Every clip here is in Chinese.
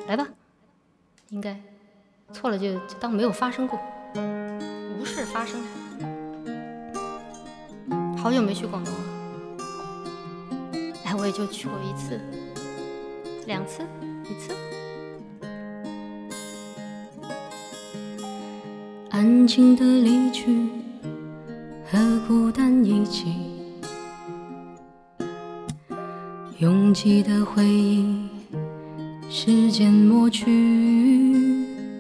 来吧，应该错了就当没有发生过，无事发生。好久没去广东了，我也就去过1次、2次、1次。安静的离去和孤单一起，拥挤的回忆，时间抹去。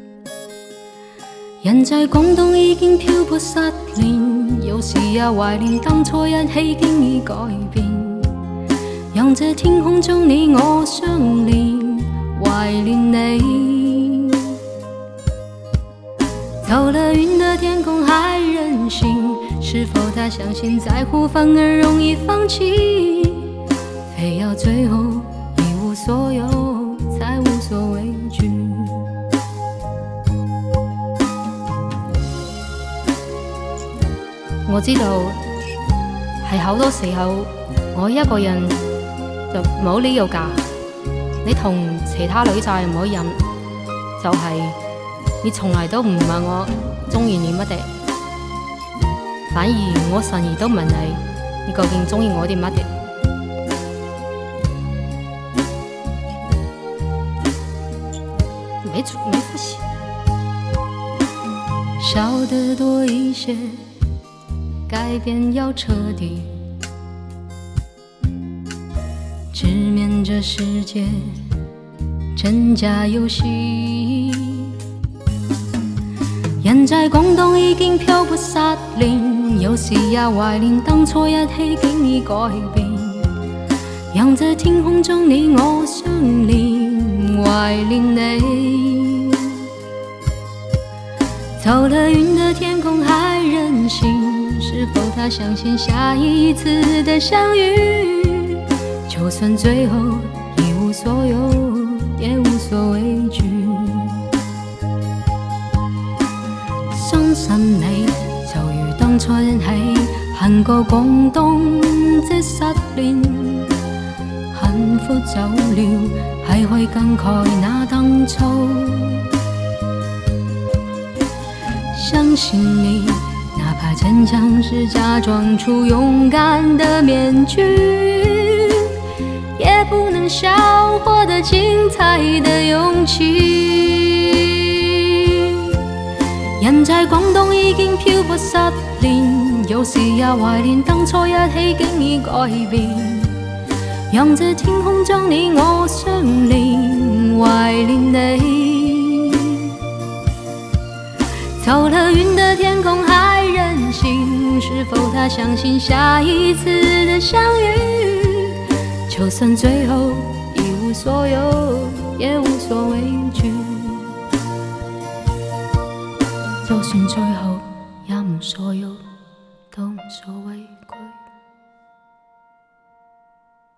人在廣東已經漂泊10年，有時也懷念當初一起經已改變，讓這天空中你我相連，懷念你。走了雲的天空還任性，是否他相信在乎反而容易放棄，非要最後一無所有才無所畏懼。我知道係好多時候我一個人就冇理由㗎，你同其他女仔唔可以飲，就係你從來都唔問我中意你乜嘢，反而我成日都問你，你究竟中意我啲乜嘢？沒出息，笑得多一些，改變要徹底，直面這世界真假遊戲。人在廣東已經漂泊10年，有時也懷念當初一起經已改變，讓這天空中你我相連，懷念你。走了雲的天空還任性，是否他相信下一次的相遇，就算最後一無所有也無所畏懼。相信你就如當初一起行過廣東這10年，幸福走了還會感慨那當初。相信你哪怕堅強時假裝出勇敢的面具，也不能笑活得精彩的勇氣。人在廣東已經漂泊10年，有時也懷念當初一起經已改變，讓這天空中你我相連，懷念你。走了雲的天空還任性，是否他相信下一次的相遇，就算最後一無所有也無所畏懼，就算最後也無所有都無所畏懼。